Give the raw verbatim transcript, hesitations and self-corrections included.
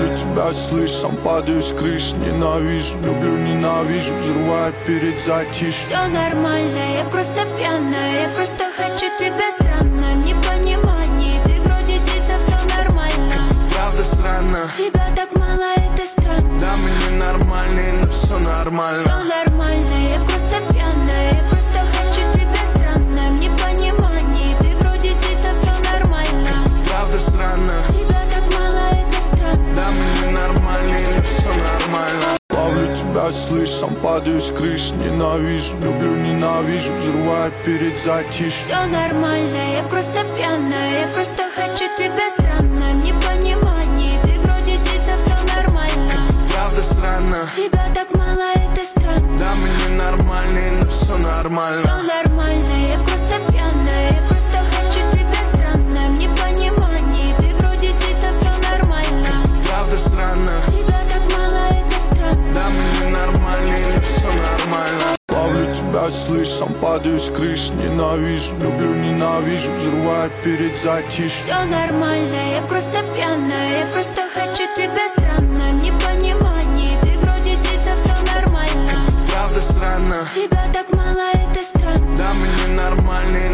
Ловлю тебя, слышь, сам падаю с крыш. Ненавижу, люблю, ненавижу, взрываю перед затишьем. Все нормально, я просто пьяная, я просто хочу тебя странно. Непонимание, ты вроде здесь, но все нормально. Это правда странно. Тебя так мало, это странно. Да, мы ненормальные, но все нормально. Все нормально, я просто пьяная, я просто хочу тебя странно. Непонимание, ты вроде здесь, но все нормально. Это правда странно. Тебя так мало, это странно. Да, мы ненормальные, но все нормально. Ловлю тебя, слышь, сам падаю с крыш. Ненавижу, люблю, ненавижу, взрываю перед затишьем. Все нормально, я просто пьяная, я просто хочу тебя странно. Непонимание, ты вроде здесь, но все нормально. Это правда странно. Тебя так мало, это странно. Да, мы ненормальные, но все нормально. Все нормально, я просто пьяная, я просто хочу тебя странно. Непонимание, ты вроде здесь, но все нормально. Это правда странно. Тебя так мало, это странно. Да, мы ненормальные, но все нормально. Ловлю тебя, слышь, сам падаю с крыш. Ненавижу, люблю, ненавижу, взрываю перед затишьем. Все нормально, я просто пьяная, я просто хочу тебя странно. Непонимание.